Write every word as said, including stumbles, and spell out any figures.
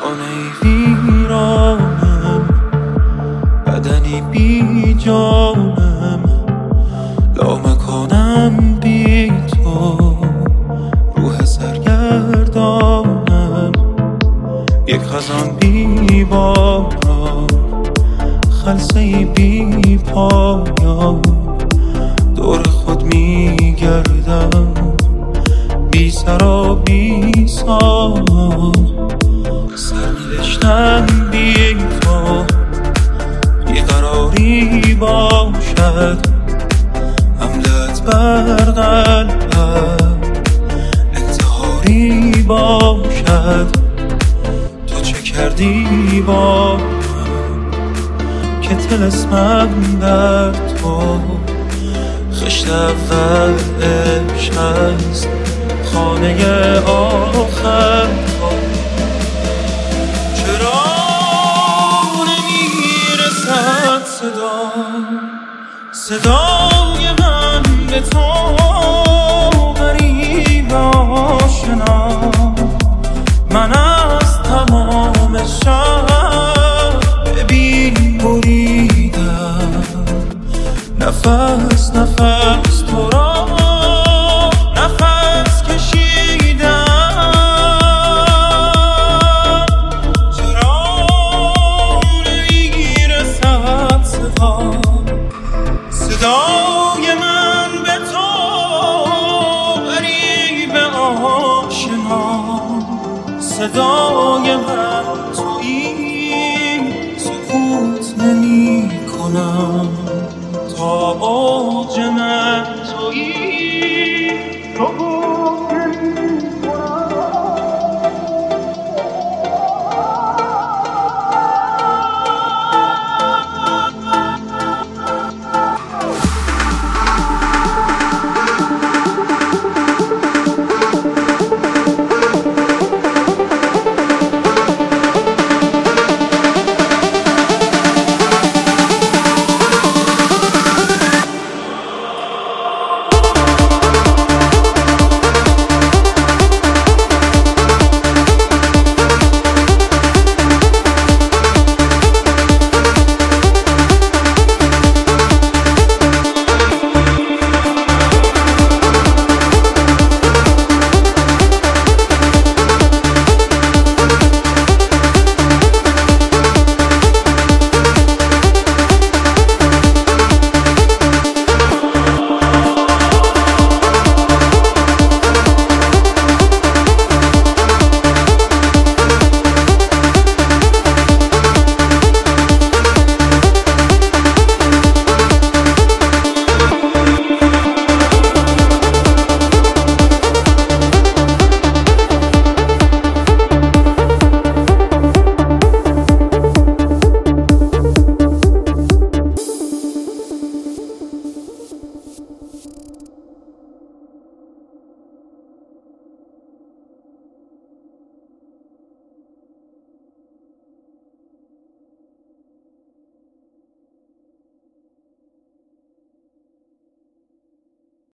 خانه ویرانم، بدنی بی جانم، لامکانم بی تو، روح سرگردانم، یک خزان بی باران، خلسه بی پایان، دور خود می گردم، بی سر و بی سامان، سرنوشتم بی تو، بیقراری باشد، حملت بر قلبم انتحاری باشد. تو چه کردی با که طلسمم در تو، خشت اول عشق است، خانه آخر تو. چرا نمیرسد صدا صدای من به تو، غریب آشنا، من از تمام شب ببین بریدم، نفس نفس تو را نفس کشیدم. چرا نمیرسد صدا صدای من به تو، غریب آشنا، صدای من تویی، سکوت نمی کنم.